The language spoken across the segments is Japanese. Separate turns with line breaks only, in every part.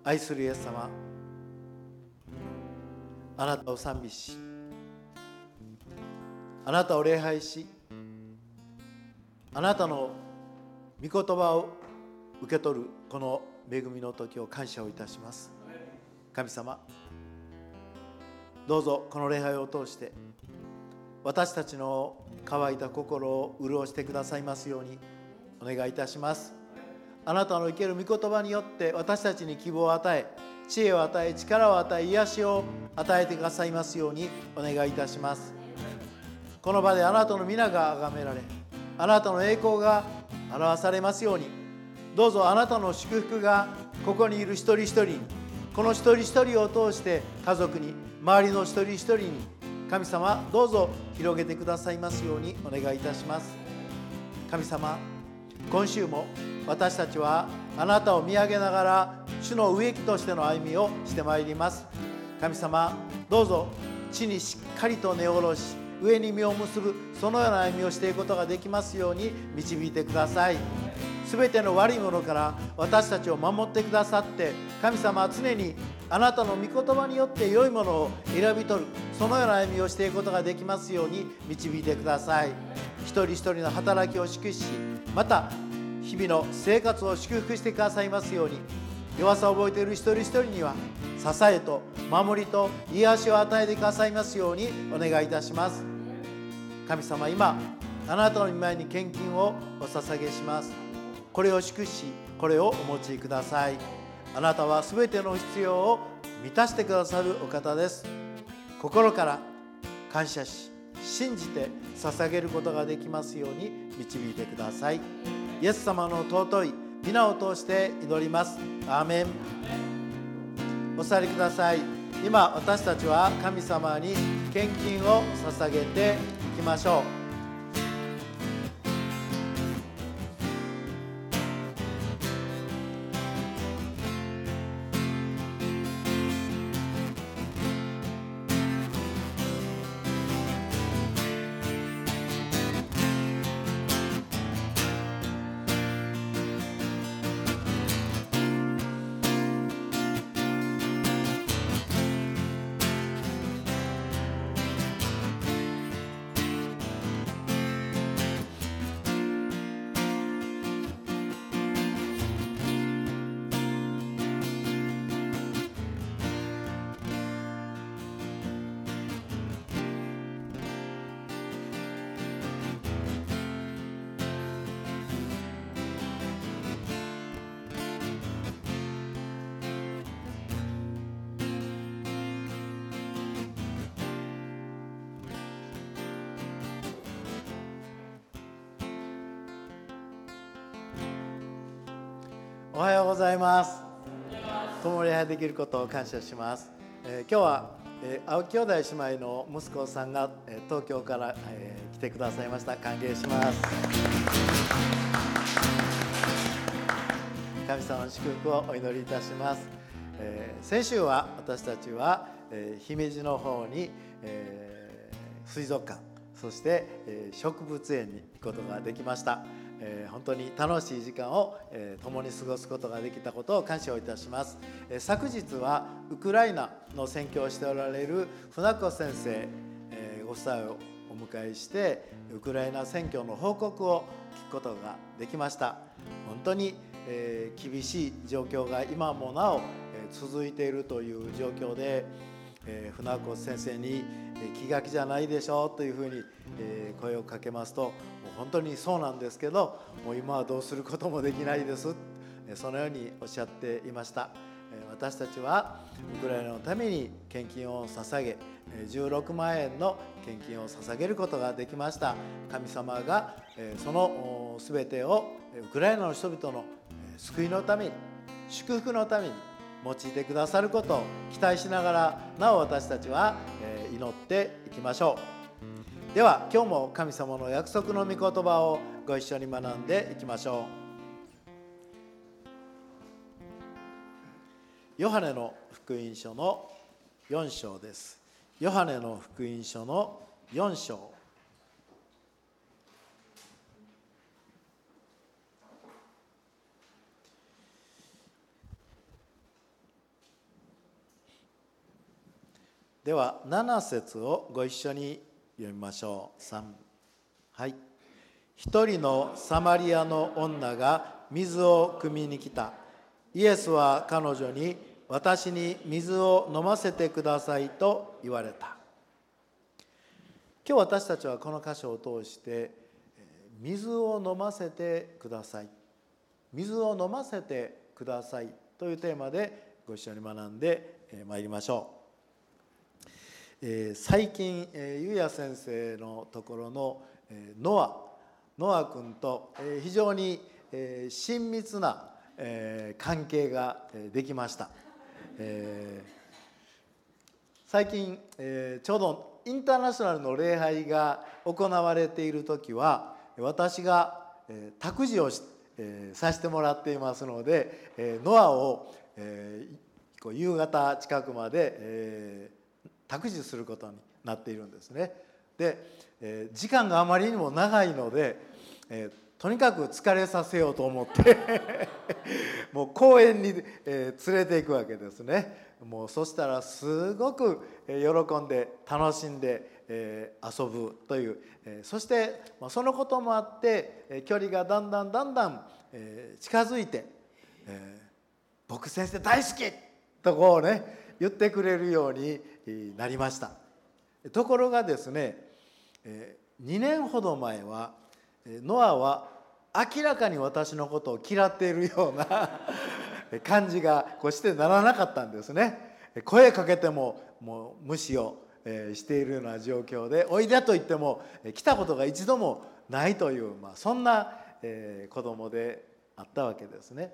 愛するイエス様、あなたを賛美し、あなたを礼拝し、あなたの御言葉を受け取るこの恵みの時を感謝をいたします。神様、どうぞこの礼拝を通して私たちの乾いた心を潤してくださいますようにお願いいたします。あなたの生ける御言葉によって私たちに希望を与え、知恵を与え、力を与え、癒しを与えてくださいますようにお願いいたします。この場であなたの皆が崇められ、あなたの栄光が表されますように、どうぞあなたの祝福がここにいる一人一人に、この一人一人を通して家族に、周りの一人一人に、神様どうぞ広げてくださいますようにお願いいたします。神様、今週も私たちはあなたを見上げながら主の植木としての歩みをしてまいります。神様、どうぞ地にしっかりと根を下ろし、上に実を結ぶそのような歩みをしていくことができますように導いてください。すべての悪いものから私たちを守ってくださって、神様は常にあなたの御言葉によって良いものを選び取る、そのような歩みをしていくことができますように導いてください。一人一人の働きを祝福し、また日々の生活を祝福してくださいますように、弱さを覚えている一人一人には支えと守りと癒しを与えてくださいますようにお願いいたします。神様、今あなたの御前に献金をお捧げします。これを祝し、これをお持ちください。あなたはすべての必要を満たしてくださるお方です。心から感謝し、信じて捧げることができますように導いてください。イエス様の尊い皆を通して祈ります。アーメン。お座りください。今私たちは神様に献金を捧げていきましょう。おはようございます。共に礼拝できることを感謝します。今日は、青木兄弟姉妹の息子さんが、東京から、来てくださいました。歓迎します。神様の祝福をお祈りいたします。先週は私たちは、姫路の方に、水族館、そして、植物園に行くことができました。本当に楽しい時間を、共に過ごすことができたことを感謝をいたします。昨日はウクライナの宣教をしておられる船子先生、ご夫妻をお迎えしてウクライナ宣教の報告を聞くことができました。本当に、厳しい状況が今もなお、続いているという状況で、船子先生に気が気じゃないでしょうというふうに、声をかけますと、本当にそうなんですけど、もう今はどうすることもできないです、そのようにおっしゃっていました。私たちはウクライナのために献金を捧げ、16万円の献金を捧げることができました。神様がその全てをウクライナの人々の救いのために、祝福のために用いてくださることを期待しながら、なお私たちは祈っていきましょう。では今日も神様の約束の御言葉をご一緒に学んでいきましょう。ヨハネの福音書の4章です。ヨハネの福音書の4章。 では7節をご一緒に読みましょう。3、はい。一人のサマリアの女が水を汲みに来た。イエスは彼女に、私に水を飲ませてくださいと言われた。今日私たちはこの箇所を通して水を飲ませてください、水を飲ませてくださいというテーマでご一緒に学んでまいりましょう。最近ゆうや先生のところのノア君と非常に親密な関係ができました。最近ちょうどインターナショナルの礼拝が行われている時は私が託児をさせてもらっていますので、ノアを夕方近くまで託児することになっているんですね。で時間があまりにも長いのでとにかく疲れさせようと思ってもう公園に連れて行くわけですね。もうそしたらすごく喜んで楽しんで遊ぶという、そしてそのこともあって距離がだんだん近づいて僕先生大好きとこうね言ってくれるようになりました。ところがですね、2年ほど前はノアは明らかに私のことを嫌っているような感じがしてならなかったんですね。声かけてももう無視をしているような状況で、おいでと言っても来たことが一度もないという、そんな子供であったわけですね。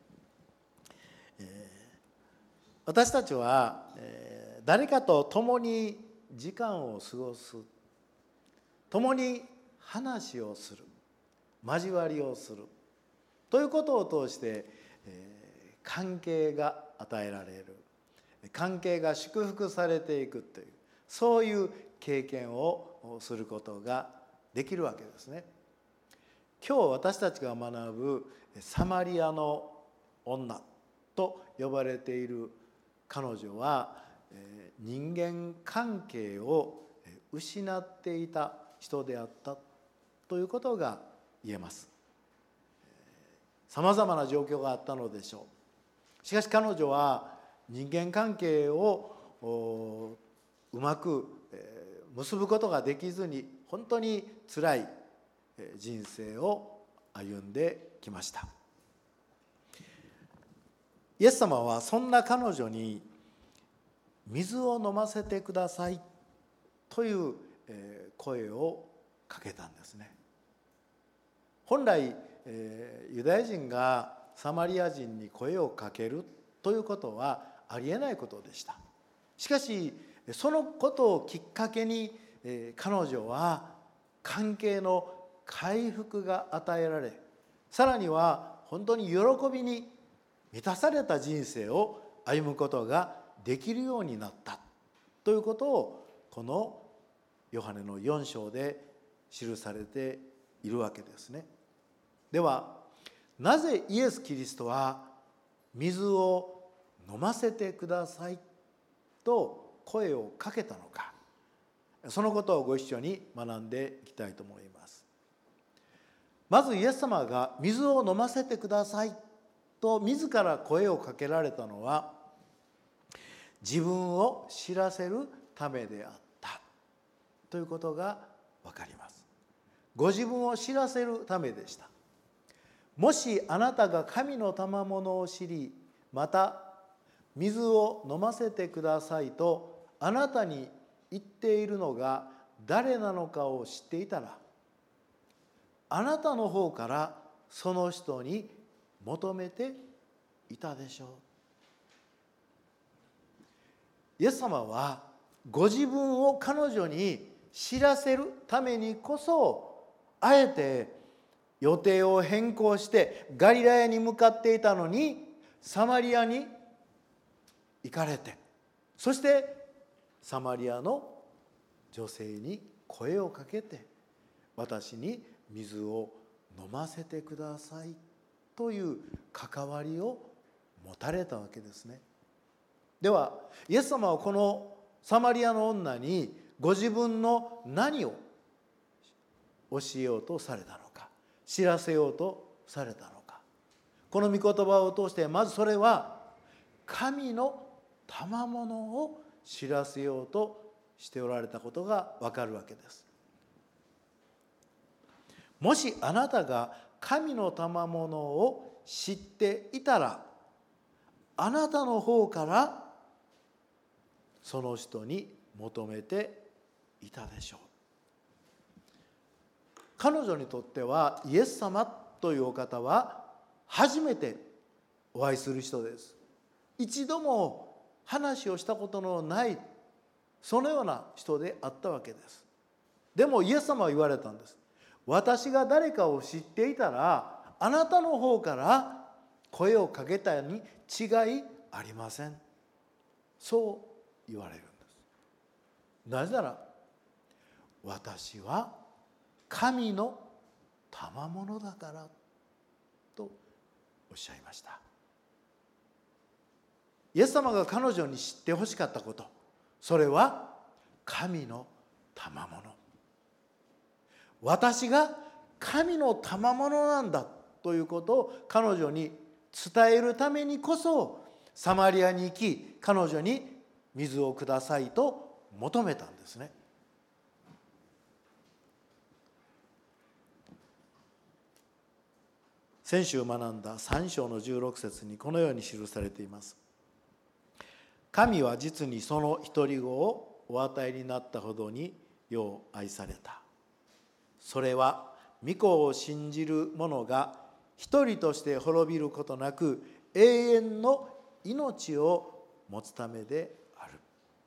私たちは誰かと共に時間を過ごす、共に話をする、交わりをするということを通して関係が与えられる、関係が祝福されていくという、そういう経験をすることができるわけですね。今日私たちが学ぶサマリアの女と呼ばれている彼女は人間関係を失っていた人であったということが言えます。さまざまな状況があったのでしょう。しかし彼女は人間関係をうまく結ぶことができずに本当につらい人生を歩んできました。イエス様はそんな彼女に水を飲ませてくださいという声をかけたんですね。本来ユダヤ人がサマリア人に声をかけるということはありえないことでした。しかしそのことをきっかけに彼女は関係の回復が与えられ、さらには本当に喜びに満たされた人生を歩むことができるようになったということをこのヨハネの4章で記されているわけですね。ではなぜイエス・キリストは水を飲ませてくださいと声をかけたのか、そのことをご一緒に学んでいきたいと思います。まずイエス様が水を飲ませてくださいと自ら声をかけられたのは自分を知らせるためであったということが分かります。ご自分を知らせるためでした。もしあなたが神の賜物を知り、また水を飲ませてくださいとあなたに言っているのが誰なのかを知っていたら、あなたの方からその人に求めていたでしょう。イエス様はご自分を彼女に知らせるためにこそ、あえて予定を変更してガリラヤに向かっていたのにサマリアに行かれて、そしてサマリアの女性に声をかけて、私に水を飲ませてくださいという関わりを持たれたわけですね。ではイエス様はこのサマリアの女にご自分の何を教えようとされたのか、知らせようとされたのか。この御言葉を通してまずそれは神の賜物を知らせようとしておられたことがわかるわけです。もしあなたが神の賜物を知っていたら、あなたの方からその人に求めていたでしょう。彼女にとってはイエス様というお方は初めてお会いする人です。一度も話をしたことのないそのような人であったわけです。でもイエス様は言われたんです。私が誰かを知っていたら、あなたの方から声をかけたに違いありません。そう言われるんです。なぜなら、私は神の賜物だからとおっしゃいました。イエス様が彼女に知ってほしかったこと、それは神の賜物。私が神の賜物なんだということを彼女に伝えるためにこそ、サマリアに行き、彼女に水をくださいと求めたんですね。先週学んだ3章の16節にこのように記されています。神は実にその一人子をお与えになったほどによう愛された。それは御子を信じる者が一人として滅びることなく永遠の命を持つためである。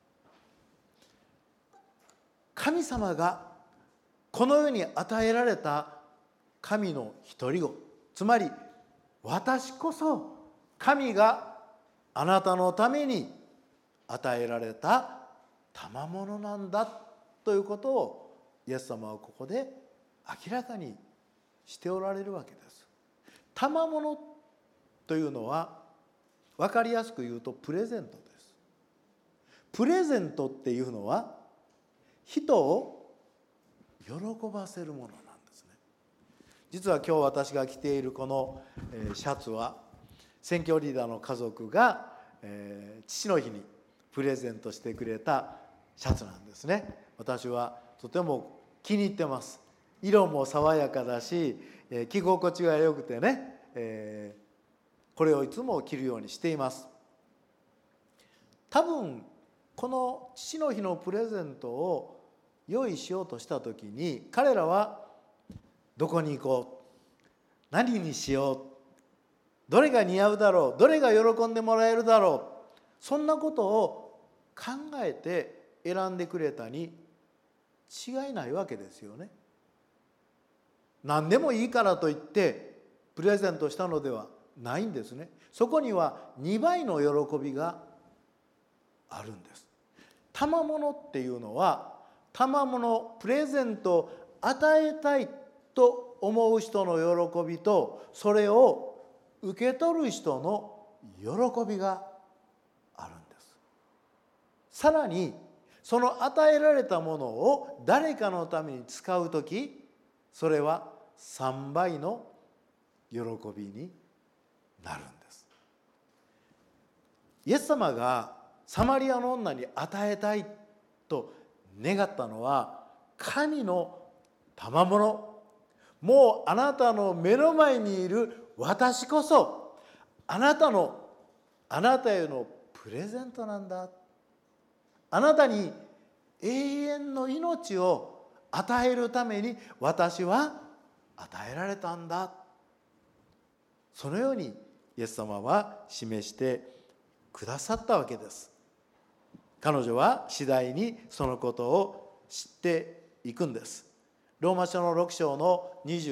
神様がこの世に与えられた神の一人子、つまり私こそ神があなたのために与えられた賜物なんだということをイエス様はここで明らかにしておられるわけです。賜物というのは分かりやすく言うとプレゼントです。プレゼントっていうのは人を喜ばせるものなんですね。実は今日私が着ているこのシャツは宣教リーダーの家族が父の日にプレゼントしてくれたシャツなんですね。私はとても気に入ってます。色も爽やかだし、着心地が良くてね、これをいつも着るようにしています。多分この父の日のプレゼントを用意しようとした時に、彼らはどこに行こう、何にしよう、どれが似合うだろう、どれが喜んでもらえるだろう、そんなことを考えて選んでくれたに違いないわけですよね。何でもいいからといってプレゼントしたのではないんですね。そこには2倍の喜びがあるんです。賜物っていうのは、賜物、プレゼントを与えたいと思う人の喜びと、それを受け取る人の喜びがあるんです。さらにその与えられたものを誰かのために使うとき、それは3倍の喜びになるんです。イエス様がサマリアの女に与えたいと願ったのは神の賜物。もうあなたの目の前にいる私こそあなたへのプレゼントなんだ。あなたに永遠の命を与えるために私は与えられたんだ。そのようにイエス様は示してくださったわけです。彼女は次第にそのことを知っていくんです。ローマ書の6章の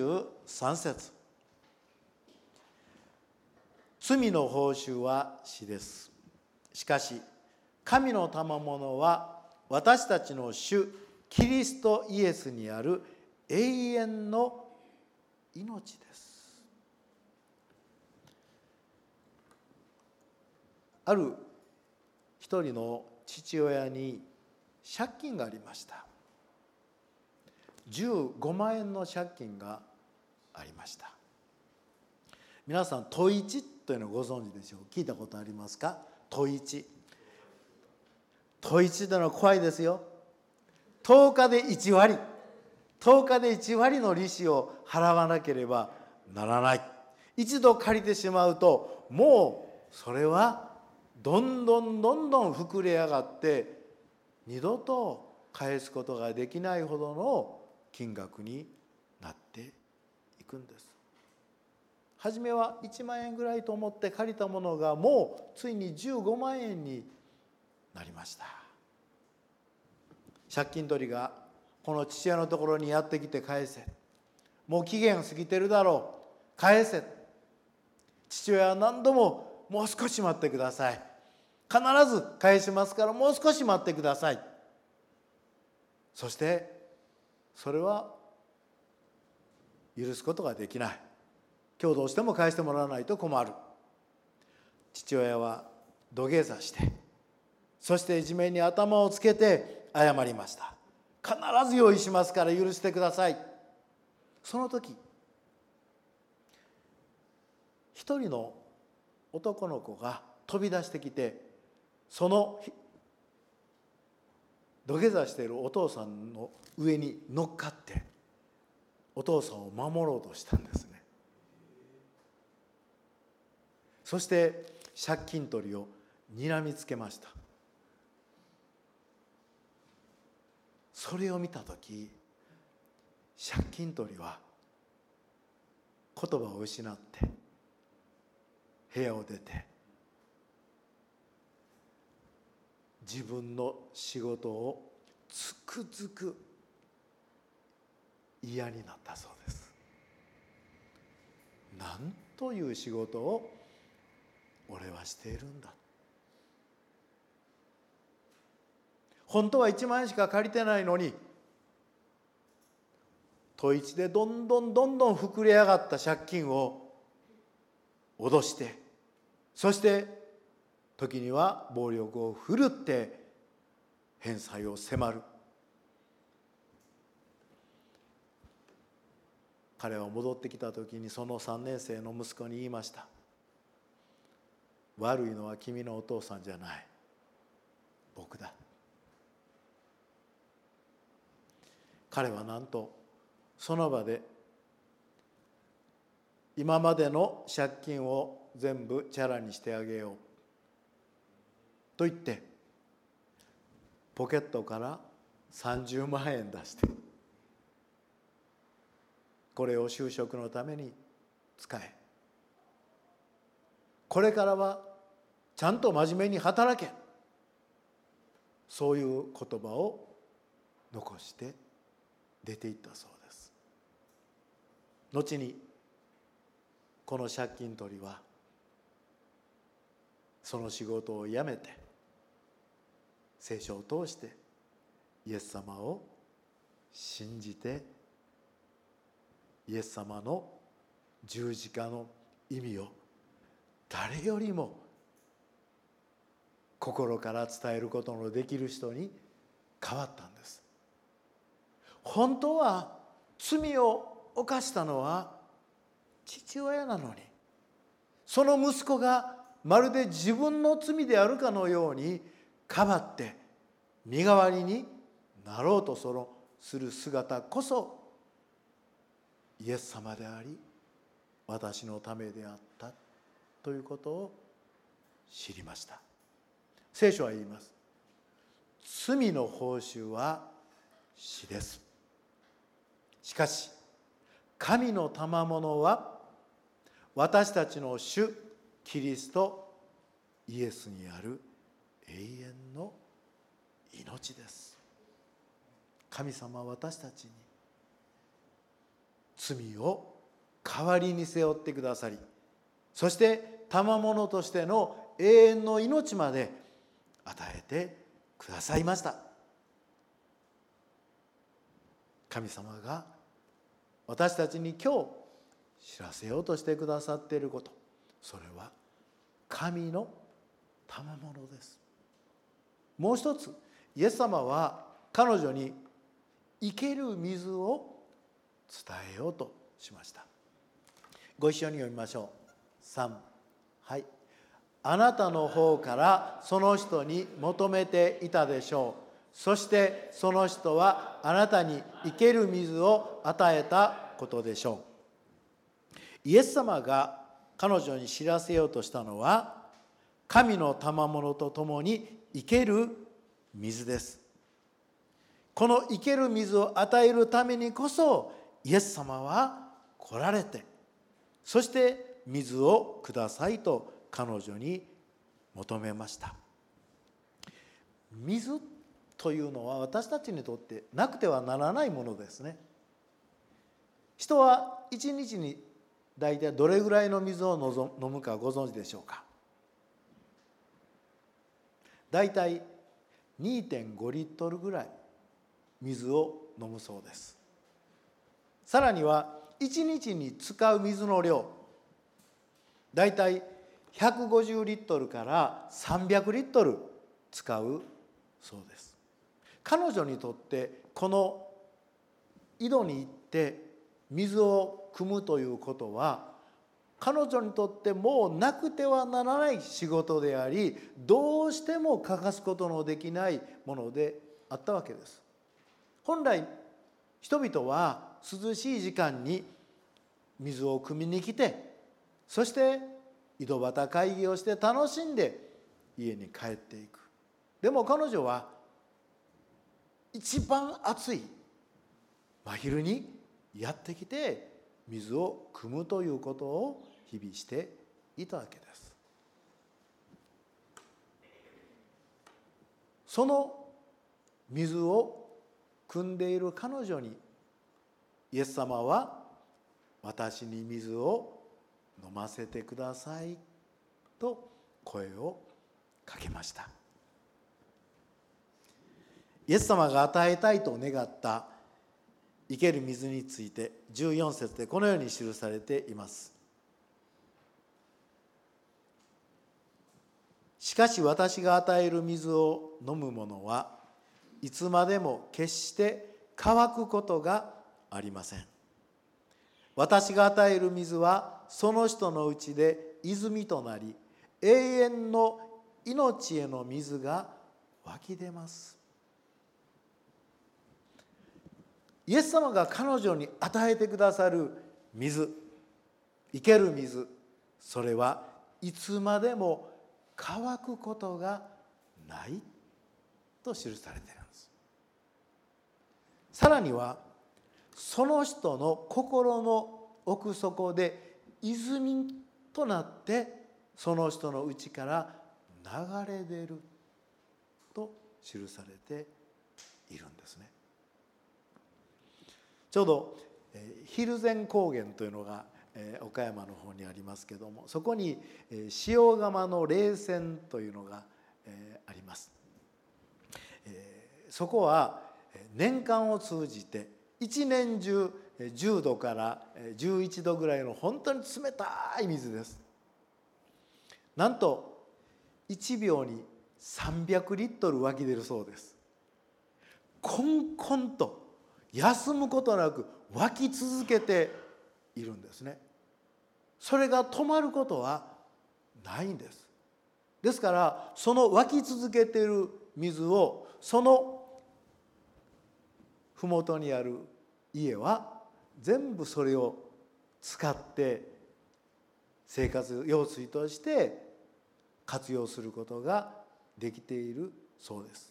23節。罪の報酬は死です。しかし神の賜物は私たちの主キリストイエスにある永遠の命です。ある一人の父親に借金がありました。15万円の借金がありました。皆さん、都一というのをご存知でしょう。聞いたことありますか？都一。都一というのは怖いですよ。10日で1割。10日で1割の利子を払わなければならない。一度借りてしまうと、もうそれはどんどん膨れ上がって、二度と返すことができないほどの金額になっていくんです。初めは1万円ぐらいと思って借りたものが、もうついに15万円になりました。借金取りがこの父親のところにやってきて、返せ、もう期限過ぎてるだろう、返せ。父親は何度も、もう少し待ってください、必ず返しますからもう少し待ってください。そしてそれは許すことができない。今日どうしても返してもらわないと困る。父親は土下座して、そして地面に頭をつけて謝りました。必ず用意しますから許してください。その時、一人の男の子が飛び出してきて、その土下座しているお父さんの上に乗っかってお父さんを守ろうとしたんですね。そして借金取りを睨みつけました。それを見たとき、借金取りは言葉を失って部屋を出て、自分の仕事をつくづく嫌になったそうです。なんという仕事を俺はしているんだ。本当は1万円しか借りてないのに、都一でどんどん膨れ上がった借金を脅して、そして時には暴力を振るって返済を迫る。彼は戻ってきた時に、その3年生の息子に言いました。悪いのは君のお父さんじゃない、僕だ。彼はなんとその場で、今までの借金を全部チャラにしてあげようと言って、ポケットから30万円出して、これを就職のために使え、これからはちゃんと真面目に働け、そういう言葉を残して出て行ったそうです。後にこの借金取りはその仕事を辞めて、聖書を通してイエス様を信じて、イエス様の十字架の意味を誰よりも心から伝えることのできる人に変わったんです。本当は罪を犯したのは父親なのに、その息子がまるで自分の罪であるかのようにかばって身代わりになろうとする姿こそイエス様であり、私のためであったということを知りました。聖書は言います。罪の報酬は死です。しかし神の賜物は私たちの主キリストイエスにある永遠の命です。神様は私たちに罪を代わりに背負ってくださり、そして賜物としての永遠の命まで与えてくださいました。神様が私たちに今日知らせようとしてくださっていること、それは神の賜物です。もう一つ、 イエス様は彼女に生ける水を伝えようとしました。ご一緒に読みましょう。3、はい。あなたの方からその人に求めていたでしょう。そしてその人はあなたに生ける水を与えたことでしょう。イエス様が彼女に知らせようとしたのは、神の賜物とともに生ける水です。この生ける水を与えるためにこそイエス様は来られて、そして水をくださいと彼女に求めました。水というのは私たちにとってなくてはならないものですね。人は一日に大体どれぐらいの水を飲むかご存知でしょうか。大体 2.5 リットルぐらい水を飲むそうです。さらには1日に使う水の量、だいたい150リットルから300リットル使うそうです。彼女にとってこの井戸に行って水を汲むということは、彼女にとってもうなくてはならない仕事であり、どうしても欠かすことのできないものであったわけです。本来人々は涼しい時間に水を汲みに来て、そして井戸端会議をして楽しんで家に帰っていく。でも彼女は一番暑い真昼にやってきて水を汲むということを日々していたわけです。その水を汲んでいる彼女にイエス様は、私に水を飲ませてくださいと声をかけました。イエス様が与えたいと願った生ける水について14節でこのように記されています。しかし私が与える水を飲む者はいつまでも決して乾くことがありません。私が与える水はその人のうちで泉となり、永遠の命への水が湧き出ます。イエス様が彼女に与えてくださる水、生ける水、それはいつまでも乾くことがないと記されているんです。さらにはその人の心の奥底で泉となってその人の内から流れ出ると記されているんですね。ちょうど蒜山高原というのが岡山の方にありますけども、そこに塩釜の霊泉というのがあります。そこは年間を通じて一年中10度から11度ぐらいの本当に冷たい水です。なんと1秒に300リットル湧き出るそうです。こんこんと休むことなく湧き続けているんですね。それが止まることはないんです。ですからその湧き続けている水をその麓にある家は全部それを使って生活用水として活用することができているそうです。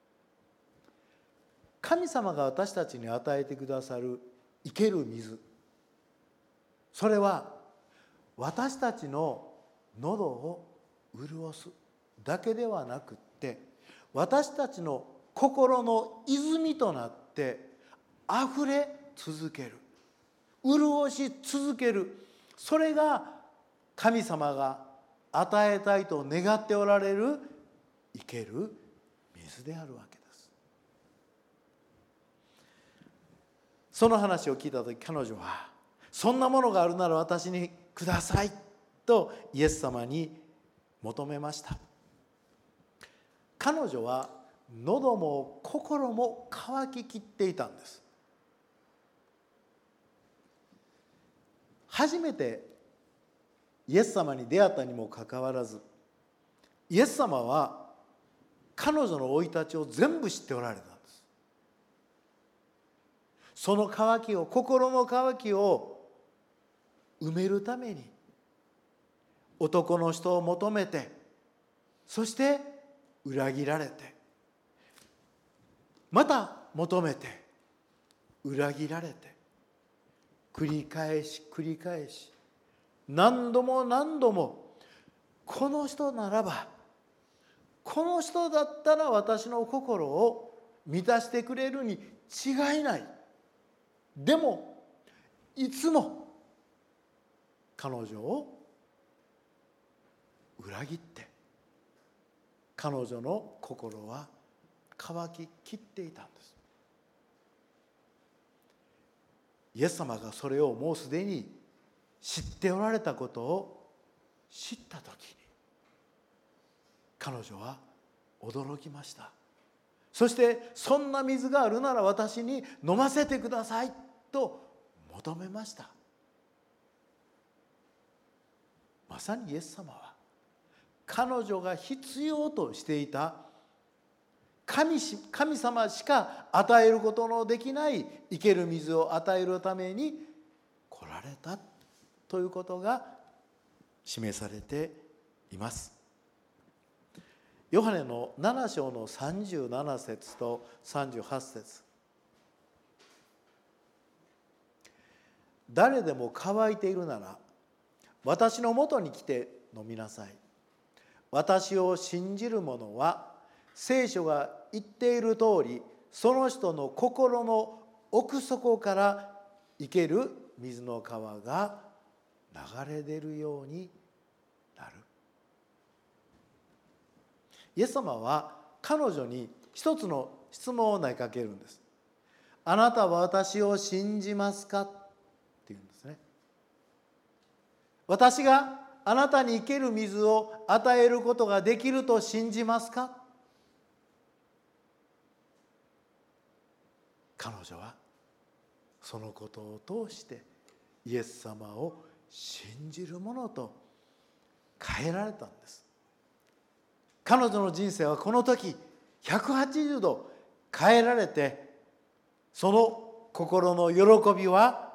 神様が私たちに与えてくださる生ける水、それは私たちの喉を潤すだけではなくって、私たちの心の泉となってあふれ続ける、潤し続ける、それが神様が与えたいと願っておられる生ける水であるわけです。その話を聞いた時、彼女はそんなものがあるなら私にくださいとイエス様に求めました。彼女は喉も心も渇ききっていたんです。初めてイエス様に出会ったにもかかわらず、イエス様は彼女の生い立ちを全部知っておられたんです。その渇きを、心の渇きを埋めるために男の人を求めて、そして裏切られて、また求めて裏切られて、繰り返し繰り返し、何度も何度も、この人ならば、この人だったら私の心を満たしてくれるに違いない。でもいつも彼女を裏切って、彼女の心は乾ききっていたんです。イエス様がそれをもうすでに知っておられたことを知ったときに、彼女は驚きました。そしてそんな水があるなら私に飲ませてくださいと求めました。まさにイエス様は彼女が必要としていた神様しか与えることのできない生ける水を与えるために来られたということが示されています。ヨハネの7章の37節と38節。誰でも乾いているなら私のもとに来て飲みなさい。私を信じる者は聖書が言っている通り、その人の心の奥底から生ける水の川が流れ出るようになる。イエス様は彼女に一つの質問を投げかけるんです。あなたは私を信じますかって言うんですね。私があなたに生ける水を与えることができると信じますか。彼女はそのことを通してイエス様を信じる者と変えられたんです。彼女の人生はこの時180度変えられて、その心の喜びは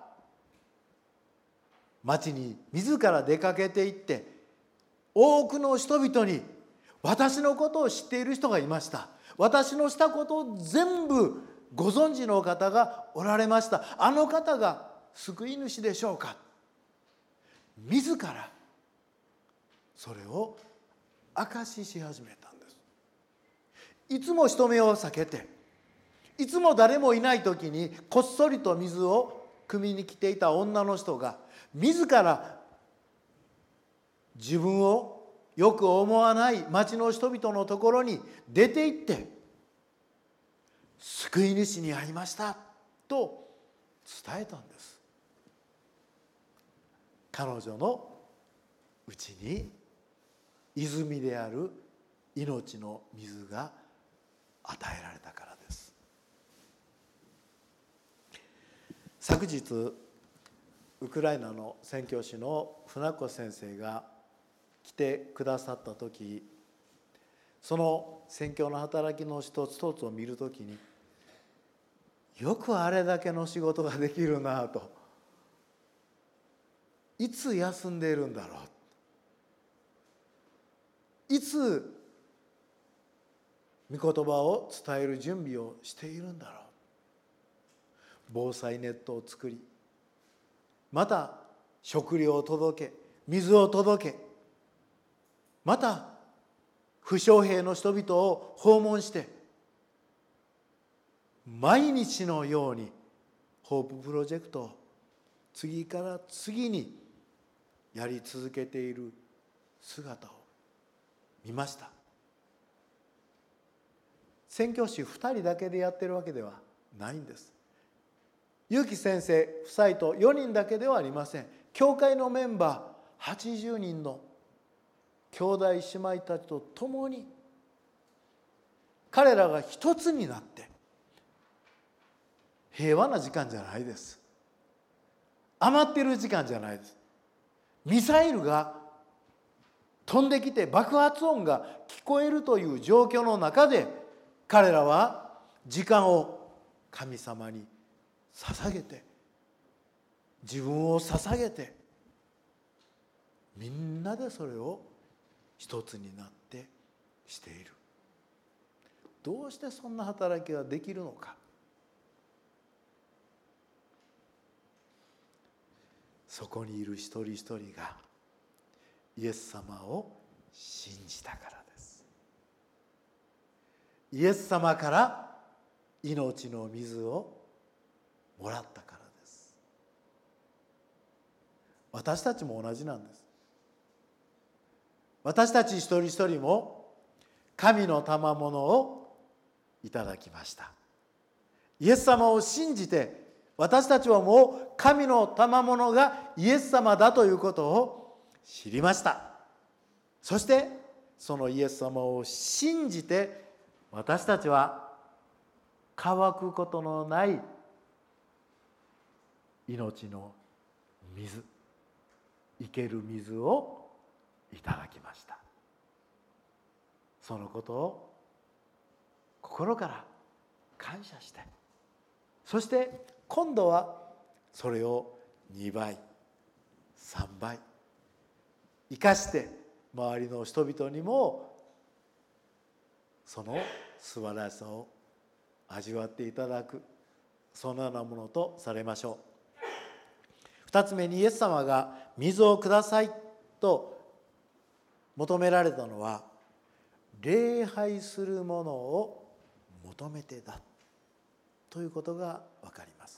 町に自ら出かけていって、多くの人々に私のことを知っている人がいました。私のしたことを全部ご存知の方がおられました。あの方が救い主でしょうか。自らそれを証しし始めたんです。いつも人目を避けて、いつも誰もいない時にこっそりと水を汲みに来ていた女の人が、自ら自分をよく思わない町の人々のところに出て行って、救い主に会いましたと伝えたんです。彼女のうちに泉である命の水が与えられたからです。昨日ウクライナの宣教師の船越先生が来てくださった時、その宣教の働きの一つ一つを見るときに、よくあれだけの仕事ができるなと、いつ休んでいるんだろう、いつ御言葉を伝える準備をしているんだろう。防災ネットを作り、また食料を届け、水を届け、また負傷兵の人々を訪問して、毎日のようにホーププロジェクトを次から次にやり続けている姿を見ました。宣教師2人だけでやってるわけではないんです。結城先生夫妻と4人だけではありません。教会のメンバー80人の兄弟姉妹たちと共に彼らが一つになって平和な時間じゃないです。余っている時間じゃないです。ミサイルが飛んできて爆発音が聞こえるという状況の中で、彼らは時間を神様に捧げて、自分を捧げて、みんなでそれを一つになってしている。どうしてそんな働きができるのか。そこにいる一人一人がイエス様を信じたからです。イエス様から命の水をもらったからです。私たちも同じなんです。私たち一人一人も神の賜物をいただきました。イエス様を信じて、私たちはもう神の賜物がイエス様だということを知りました。そしてそのイエス様を信じて、私たちは乾くことのない命の水、生ける水をいただきました。そのことを心から感謝して、そして今度はそれを2倍3倍生かして周りの人々にもその素晴らしさを味わっていただく、そのようなものとされましょう。2つ目に、イエス様が水をくださいと求められたのは、礼拝するものを求めてだということが分かります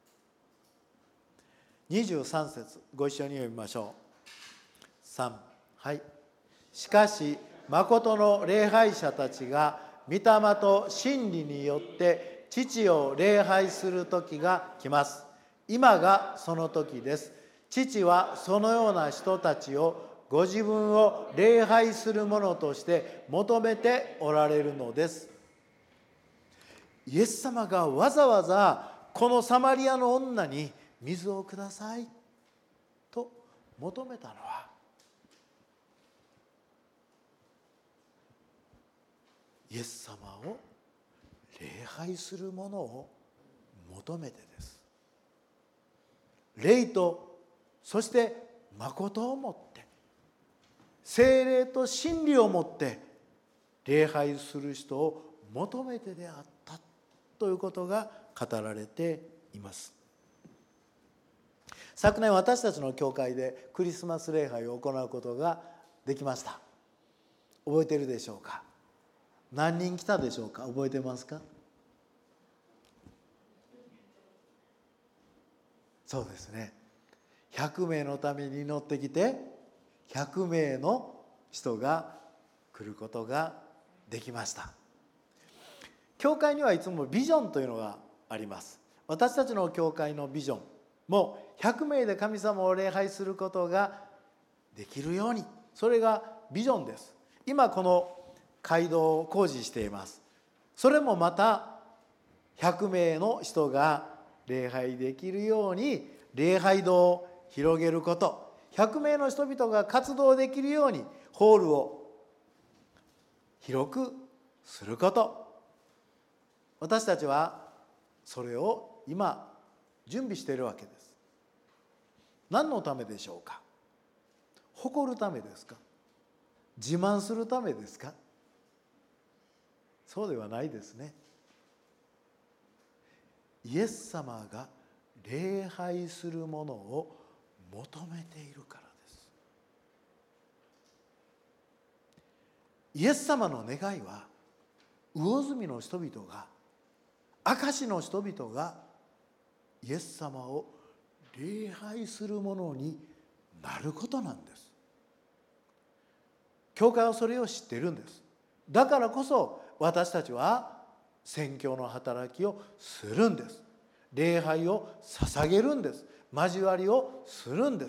。23節ご一緒に読みましょう。3、はい。しかし誠の礼拝者たちが御霊と真理によって父を礼拝する時が来ます。今がその時です。父はそのような人たちをご自分を礼拝するものとして求めておられるのです。イエス様がわざわざこのサマリアの女に水をくださいと求めたのは、イエス様を礼拝するものを求めてです。霊と、そして誠をもって、聖霊と真理をもって礼拝する人を求めてであったということが語られています。昨年私たちの教会でクリスマス礼拝を行うことができました。覚えているでしょうか。何人来たでしょうか。覚えてますか。そうですね。100名のために祈ってきて、100名の人が来ることができました。教会にはいつもビジョンというのがあります。私たちの教会のビジョンも100名で神様を礼拝することができるように、それがビジョンです。今この街道を工事しています。それもまた100名の人が礼拝できるように礼拝堂を広げること、100名の人々が活動できるようにホールを広くすること、私たちはそれを今準備しているわけです。何のためでしょうか。誇るためですか。自慢するためですか。そうではないですね。イエス様が礼拝するものを求めているからです。イエス様の願いは、魚住の人々が、明石の人々がイエス様を礼拝するものになることなんです。教会はそれを知っているんです。だからこそ私たちは宣教の働きをするんです。礼拝を捧げるんです。交わりをするんです。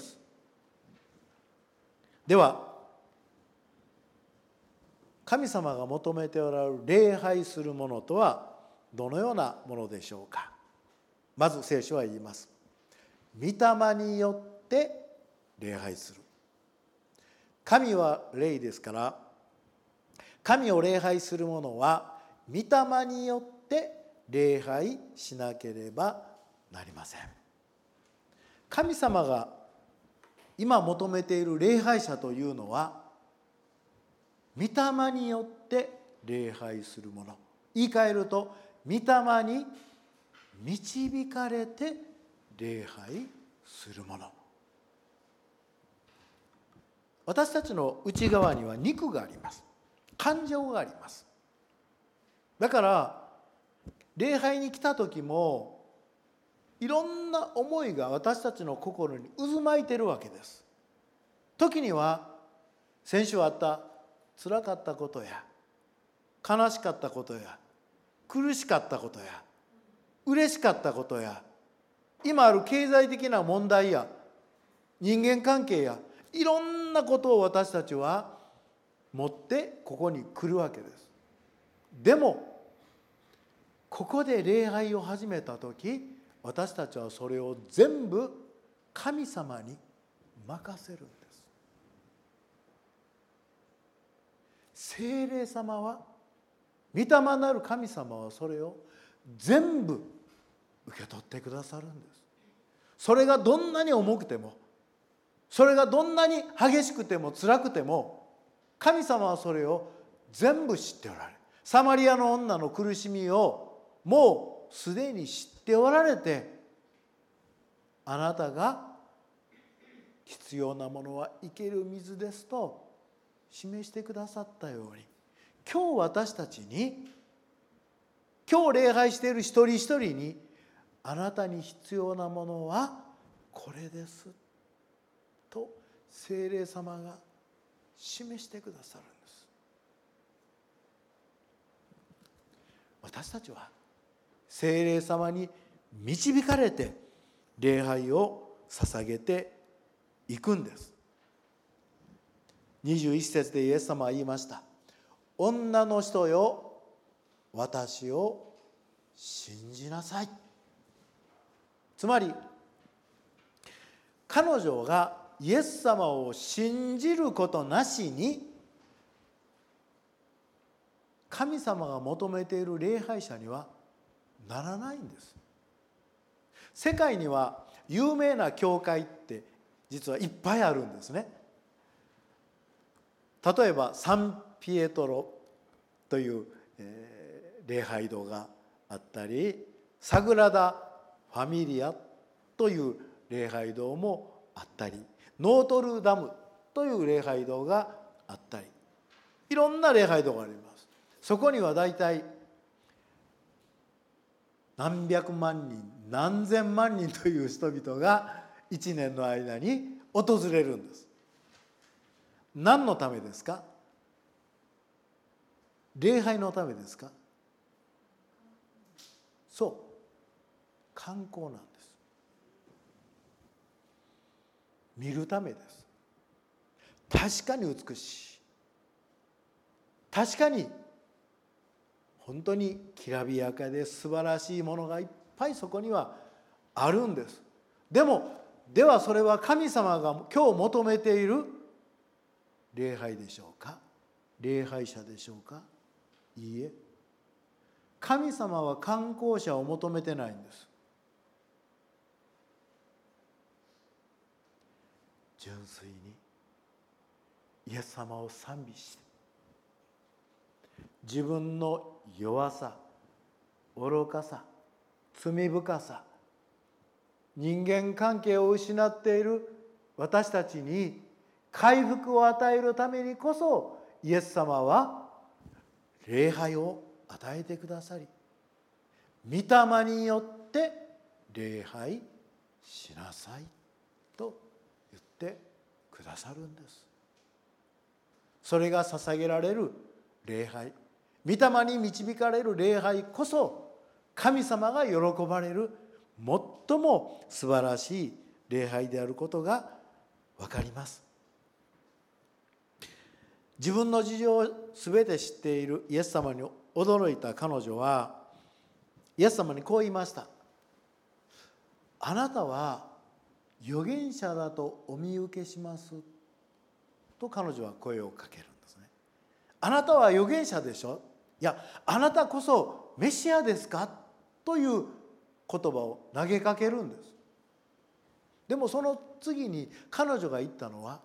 神様が求めておられる礼拝するものとはどのようなものでしょうか。まず聖書は言います。御霊によって礼拝する。神は霊ですから、神を礼拝する者は御霊によって礼拝しなければなりません。神様が今求めている礼拝者というのは、御霊によって礼拝する者。言い換えると、御霊に導かれて礼拝する者。私たちの内側には肉があります。感情があります。だから礼拝に来た時もいろんな思いが私たちの心に渦巻いているわけです。時には先週あった辛かったことや悲しかったことや苦しかったことや嬉しかったことや今ある経済的な問題や人間関係やいろんなことを私たちは持ってここに来るわけです。でもここで礼拝を始めた時、私たちはそれを全部神様に任せるんです。聖霊様は、御霊なる神様はそれを全部受け取ってくださるんです。それがどんなに重くても、それがどんなに激しくても辛くても、神様はそれを全部知っておられる。サマリアの女の苦しみをもうすでに知っておられて、あなたが必要なものは生ける水ですと示してくださったように、今日私たちに、今日礼拝している一人一人に、あなたに必要なものはこれですと聖霊様が示してくださるんです。私たちは聖霊様に導かれて礼拝を捧げていくんです。21節でイエス様は言いました。女の人よ、私を信じなさい。つまり彼女がイエス様を信じることなしに神様が求めている礼拝者にはならないんです。世界には有名な教会って実はいっぱいあるんですね。例えばサンピエトロという、礼拝堂があったり、サグラダ・ファミリアという礼拝堂もあったり、ノートルダムという礼拝堂があったり、いろんな礼拝堂があります。そこにはだいたい何百万人何千万人という人々が一年の間に訪れるんです。何のためですか？礼拝のためですか？そう、観光なんです。見るためです。確かに美しい、確かに本当にきらびやかで素晴らしいものがいっぱいそこにはあるんです。ではそれは神様が今日求めている礼拝でしょうか？礼拝者でしょうか？いいえ。神様は観光者を求めてないんです。純粋にイエス様を賛美して、自分の弱さ、愚かさ、罪深さ、人間関係を失っている私たちに回復を与えるためにこそ、イエス様は礼拝を与えてくださり、御霊によって礼拝しなさいと言ってくださるんです。それが捧げられる礼拝、御霊に導かれる礼拝こそ神様が喜ばれる最も素晴らしい礼拝であることが分かります。 自分の事情を全て知っているイエス様に驚いた彼女はイエス様にこう言いました。あなたは預言者だとお見受けしますと彼女は声をかけるんですね。あなたは預言者でしょ、いやあなたこそメシアですかという言葉を投げかけるんです。でもその次に彼女が言ったのは、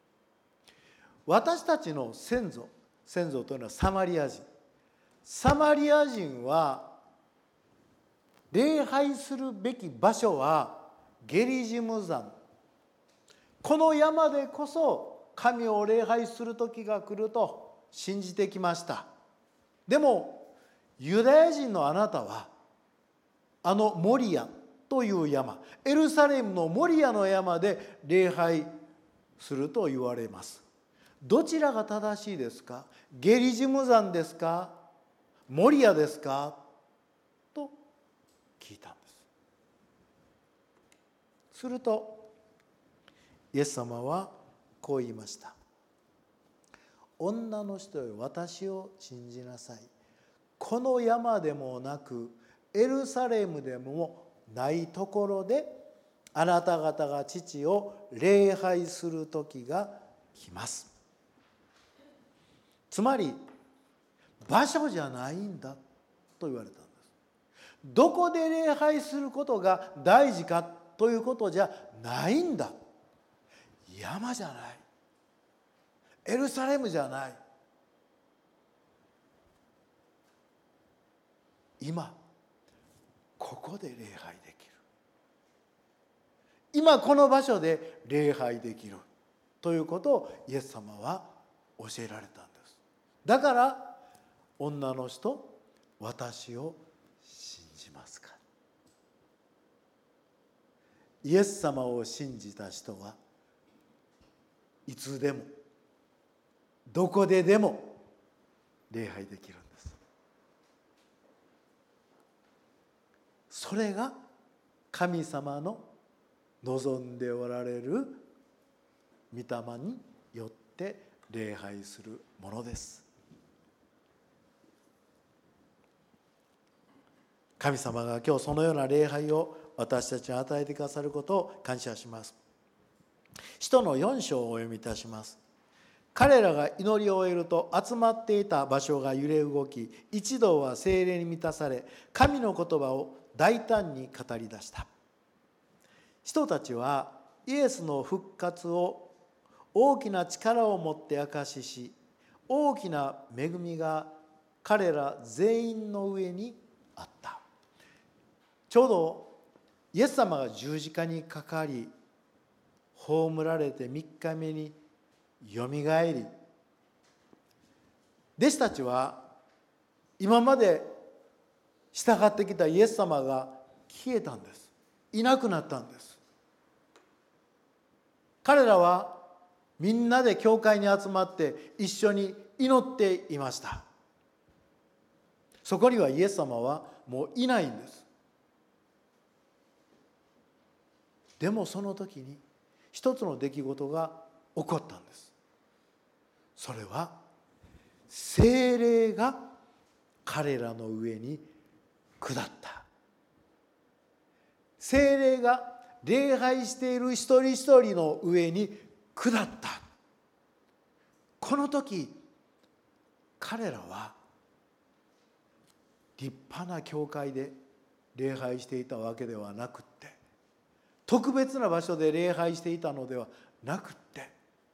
私たちの先祖というのはサマリア人。サマリア人は礼拝するべき場所はゲリジム山、この山でこそ神を礼拝する時が来ると信じてきました。でもユダヤ人のあなたはあのモリアという山、エルサレムのモリアの山で礼拝すると言われます。どちらが正しいですか？ゲリジム山ですか？モリアですか？と聞いたんです。するとイエス様はこう言いました。女の人よ、私を信じなさい。この山でもなくエルサレムでもないところであなた方が父を礼拝する時が来ます。つまり場所じゃないんだと言われたんです。どこで礼拝することが大事かということじゃないんだ。山じゃない、エルサレムじゃない、今ここで礼拝できる、今この場所で礼拝できるということをイエス様は教えられたんです。だから女の人、私を信じますか？イエス様を信じた人はいつでもどこででも礼拝できるんです。それが神様の望んでおられる御霊によって礼拝するものです。神様が今日そのような礼拝を私たちに与えてくださることを感謝します。使徒の4章をお読みいたします。彼らが祈りを終えると集まっていた場所が揺れ動き、一同は聖霊に満たされ、神の言葉を大胆に語り出した。人たちはイエスの復活を大きな力を持って証しし、大きな恵みが彼ら全員の上にあった。ちょうどイエス様が十字架にかかり、葬られて3日目によみがえり、弟子たちは今まで従ってきたイエス様が消えたんです。いなくなったんです。彼らはみんなで教会に集まって一緒に祈っていました。そこにはイエス様はもういないんです。でもその時に一つの出来事が起こったんです。それは聖霊が彼らの上に下った。聖霊が礼拝している一人一人の上に下った。この時彼らは立派な教会で礼拝していたわけではなくって、特別な場所で礼拝していたのではなくって、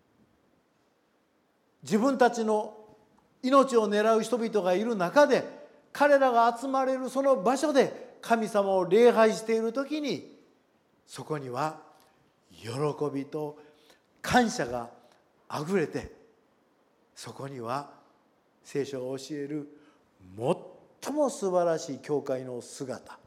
自分たちの命を狙う人々がいる中で、彼らが集まれるその場所で神様を礼拝しているときに、そこには喜びと感謝があふれて、そこには聖書が教える最も素晴らしい教会の姿、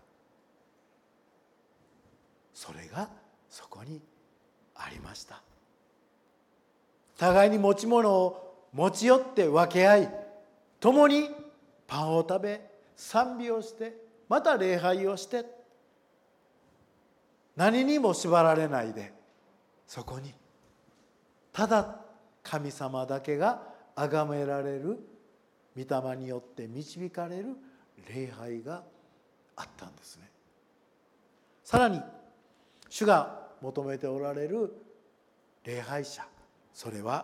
それがそこにありました。互いに持ち物を持ち寄って分け合い、共にパンを食べ、賛美をして、また礼拝をして、何にも縛られないで、そこにただ神様だけが崇められる、御霊によって導かれる礼拝があったんですね。さらに主が求めておられる礼拝者、それは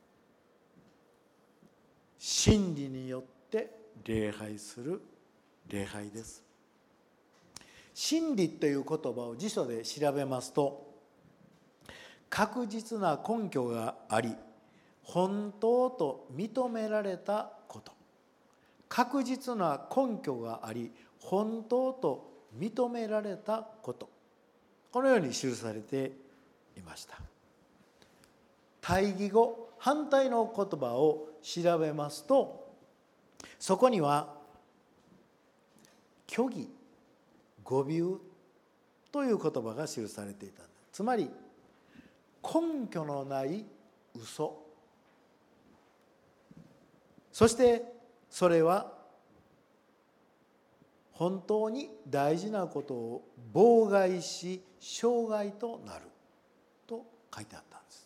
真理によって礼拝する礼拝です。真理という言葉を辞書で調べますと、確実な根拠があり本当と認められたこと、確実な根拠があり本当と認められたこと、このように記されていました。対義語、反対の言葉を調べますと、そこには虚偽、誤謬という言葉が記されていた。つまり根拠のない嘘、そしてそれは本当に大事なことを妨害し障害となると書いてあったんです。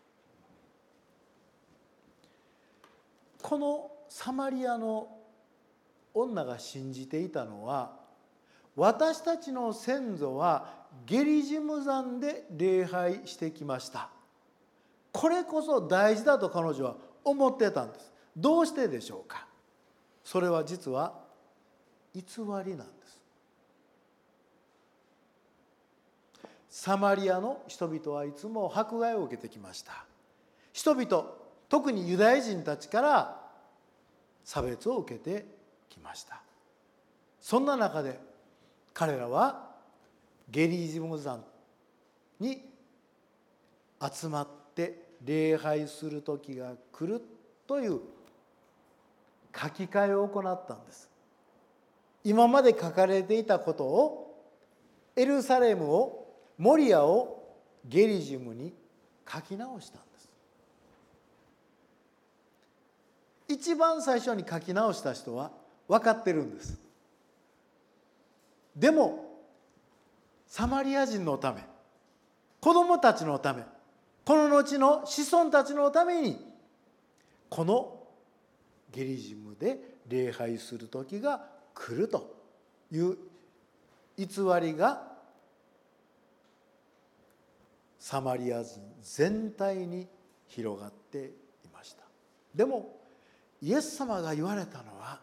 このサマリアの女が信じていたのは、私たちの先祖はゲリジム山で礼拝してきました、これこそ大事だと彼女は思ってたんです。どうしてでしょうか。それは実は偽りなんです。サマリアの人々はいつも迫害を受けてきました。人々、特にユダヤ人たちから差別を受けてきました。そんな中で彼らはゲリジム山に集まって礼拝する時が来るという書き換えを行ったんです。今まで書かれていたことを、エルサレムを、モリアをゲリジムに書き直したんです。一番最初に書き直した人は分かってるんです。でもサマリア人のため、子供たちのため、この後の子孫たちのために、このゲリジムで礼拝する時が来るという偽りがサマリア人全体に広がっていました。でもイエス様が言われたのは、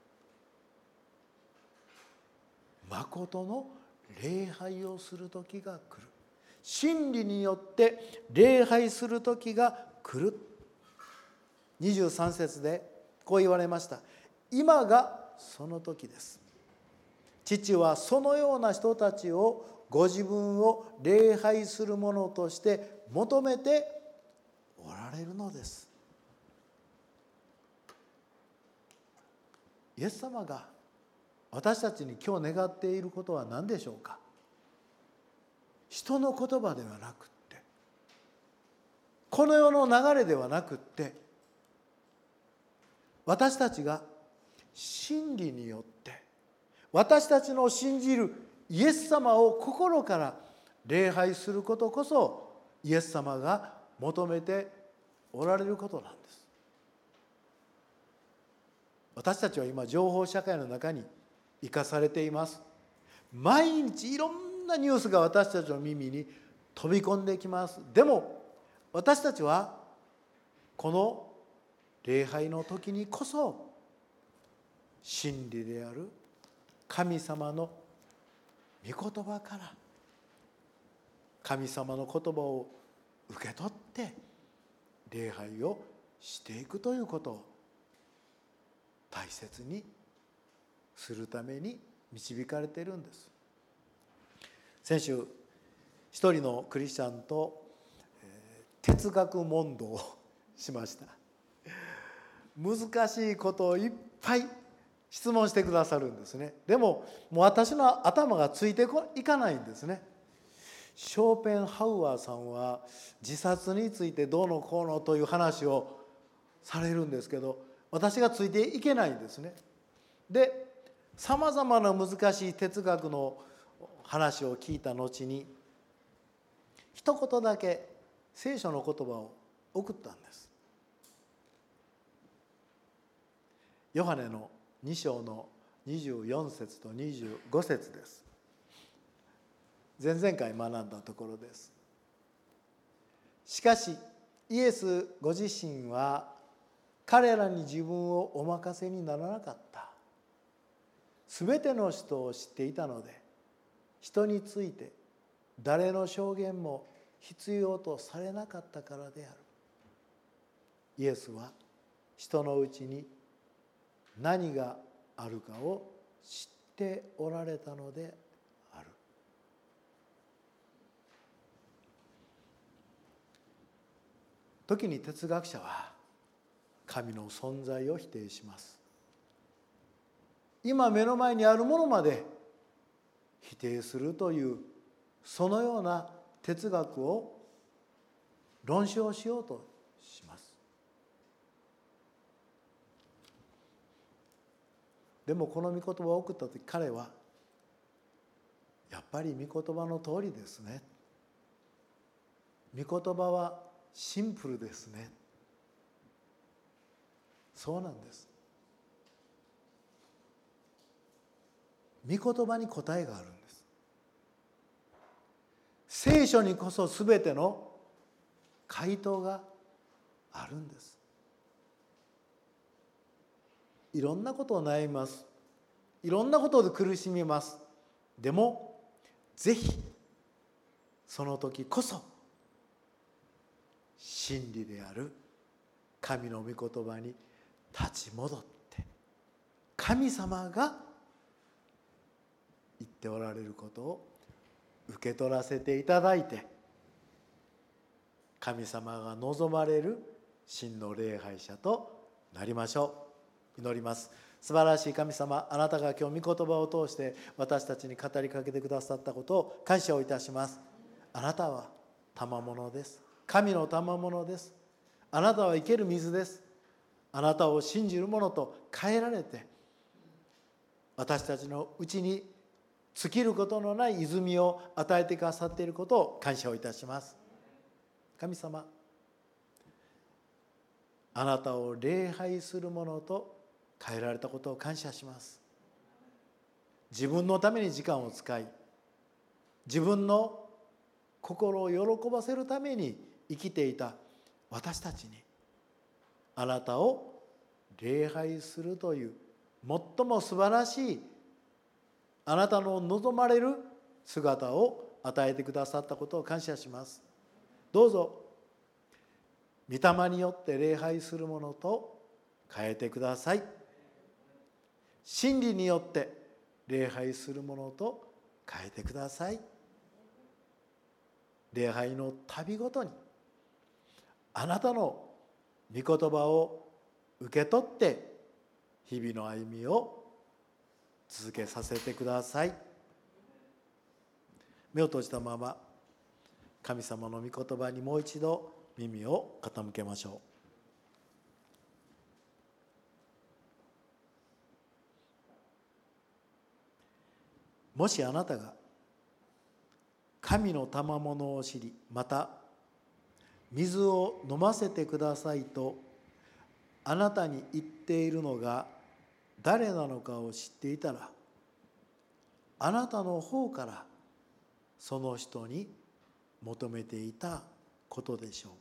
誠の礼拝をする時が来る、真理によって礼拝する時が来る。23節でこう言われました。今がその時です。父はそのような人たちをご自分を礼拝するものとして求めておられるのです。イエス様が私たちに今日願っていることは何でしょうか。人の言葉ではなくって、この世の流れではなくって、私たちが真理によって私たちの信じるイエス様を心から礼拝することこそ、イエス様が求めておられることなんです。私たちは今情報社会の中に生かされています。毎日いろんなニュースが私たちの耳に飛び込んできます。でも私たちはこの礼拝の時にこそ、真理である神様の御言葉から神様の言葉を受け取って礼拝をしていくということを大切にするために導かれているんです。先週一人のクリスチャンと哲学問答をしました。難しいことをいっぱい質問してくださるんですね。でももう私の頭がついていかないんですね。ショーペンハウアーさんは自殺についてどうのこうのという話をされるんですけど、私がついていけないんですね。で、さまざまな難しい哲学の話を聞いた後に、一言だけ聖書の言葉を送ったんです。 ヨハネの2章の24節と25節です。前々回学んだところです。しかしイエスご自身は彼らに自分をお任せにならなかった。すべての人を知っていたので、人について誰の証言も必要とされなかったからである。イエスは人のうちに何があるかを知っておられたのである。時に哲学者は神の存在を否定します。今目の前にあるものまで否定するというそのような哲学を論証しようとします。でもこの御言葉を送った時、彼はやっぱり御言葉の通りですね。御言葉はシンプルですね。そうなんです。御言葉に答えがあるんです。聖書にこそすべての回答があるんです。いろんなことを悩みます。いろんなことで苦しみます。でもぜひその時こそ真理である神の御言葉に立ち戻って、神様が言っておられることを受け取らせていただいて、神様が望まれる真の礼拝者となりましょう。祈ります。素晴らしい神様、あなたが今日御言葉を通して私たちに語りかけてくださったことを感謝をいたします。あなたは賜物です。神の賜物です。あなたは生ける水です。あなたを信じる者と変えられて、私たちのうちに尽きることのない泉を与えてくださっていることを感謝をいたします。神様、あなたを礼拝する者と変えられたことを感謝します。自分のために時間を使い、自分の心を喜ばせるために生きていた私たちに、あなたを礼拝するという最も素晴らしい、あなたの望まれる姿を与えてくださったことを感謝します。どうぞ御霊によって礼拝するものと変えてください。真理によって礼拝するものと変えてください。礼拝の旅ごとにあなたの御言葉を受け取って日々の歩みを続けさせてください。目を閉じたまま神様の御言葉にもう一度耳を傾けましょう。もしあなたが神の賜物を知り、また水を飲ませてくださいとあなたに言っているのが誰なのかを知っていたら、あなたの方からその人に求めていたことでしょう。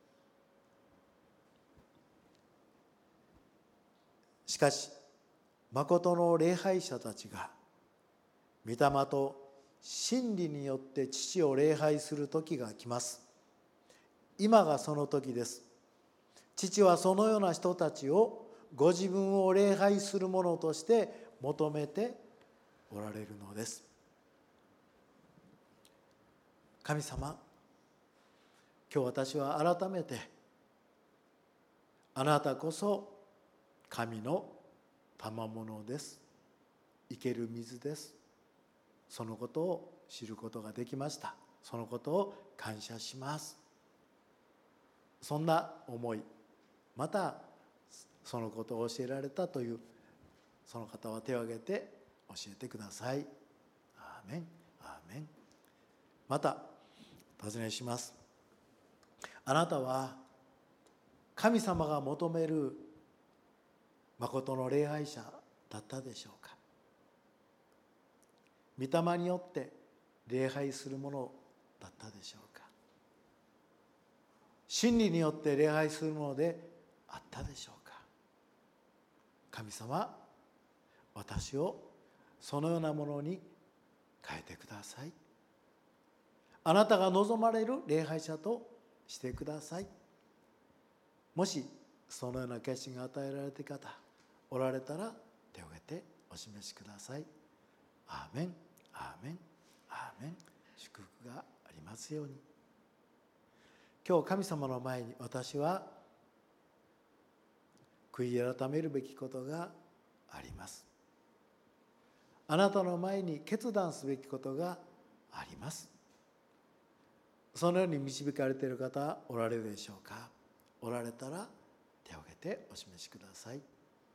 しかし誠の礼拝者たちが御霊と真理によって父を礼拝する時が来ます。今がその時です。父はそのような人たちをご自分を礼拝する者として求めておられるのです。神様、今日私は改めてあなたこそ神の賜物です。生ける水です。そのことを知ることができました。そのことを感謝します。そんな思い、またそのことを教えられたというその方は手を挙げて教えてください。アーメン、アーメン。またお尋ねします。あなたは神様が求める誠の礼拝者だったでしょうか。御霊によって礼拝するものだったでしょうか。真理によって礼拝するものであったでしょうか。神様、私をそのようなものに変えてください。あなたが望まれる礼拝者としてください。もしそのような決心が与えられている方おられたら、手を挙げてお示しください。アーメン、アーメン、アーメン。祝福がありますように。今日神様の前に私は悔い改めるべきことがあります。あなたの前に決断すべきことがあります。そのように導かれている方おられるでしょうか。おられたら手を挙げてお示しください。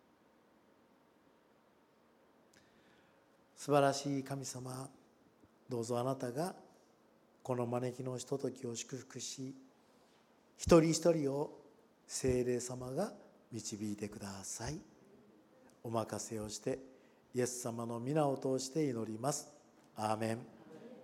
素晴らしい神様、どうぞあなたがこの招きのひとときを祝福し、一人一人を聖霊様が導いてください。お任せをしてイエス様の皆を通して祈ります。アーメン。